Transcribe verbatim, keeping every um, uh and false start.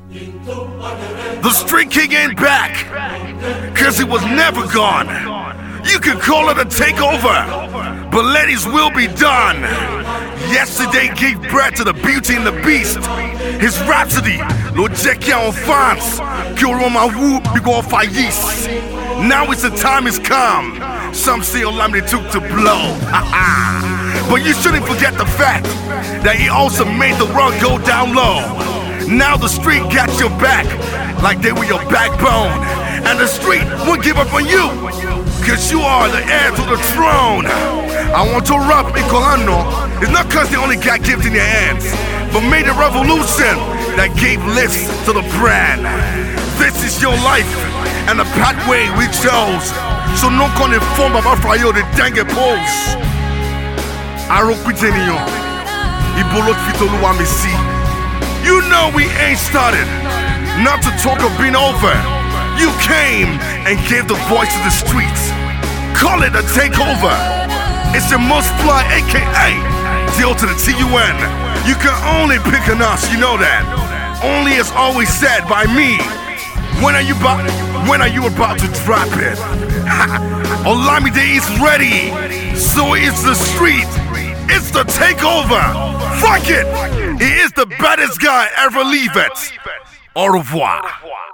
The Street King ain't back, cause he was never gone. You can call it a takeover, but let his will be done. Yesterday gave breath to the Beauty and the Beast. His Rhapsody, lo jẹ́ kí àwọn fans kí oró máa wú bí wọ́n fàyís. Now it's the time has come. Some say Olamide took to blow. But you shouldn't forget the fact that he also made the rug go down low. Now the street got your back like they were your backbone. And the street won't give up on you, cause you are the heir to the throne. I want to rap in Colano. It's not cause they only got gifts in their hands, but made a revolution that gave lifts to the brand. This is your life and the pathway we chose. So no con inform about Frayo the Dengue pose. Arokwitenio, Ibolot Fitoluwa Misi. You know we ain't started, not to talk of being over. You came and gave the voice to the streets. Call it a takeover. It's the most fly, aka deal to the T U N. You can only pick on us, you know that. Only is always said by me. When are you about? When are you about to drop it? Olamide is ready. So is the street. It's the takeover. Fuck it. He is the baddest guy ever leave it. Au revoir.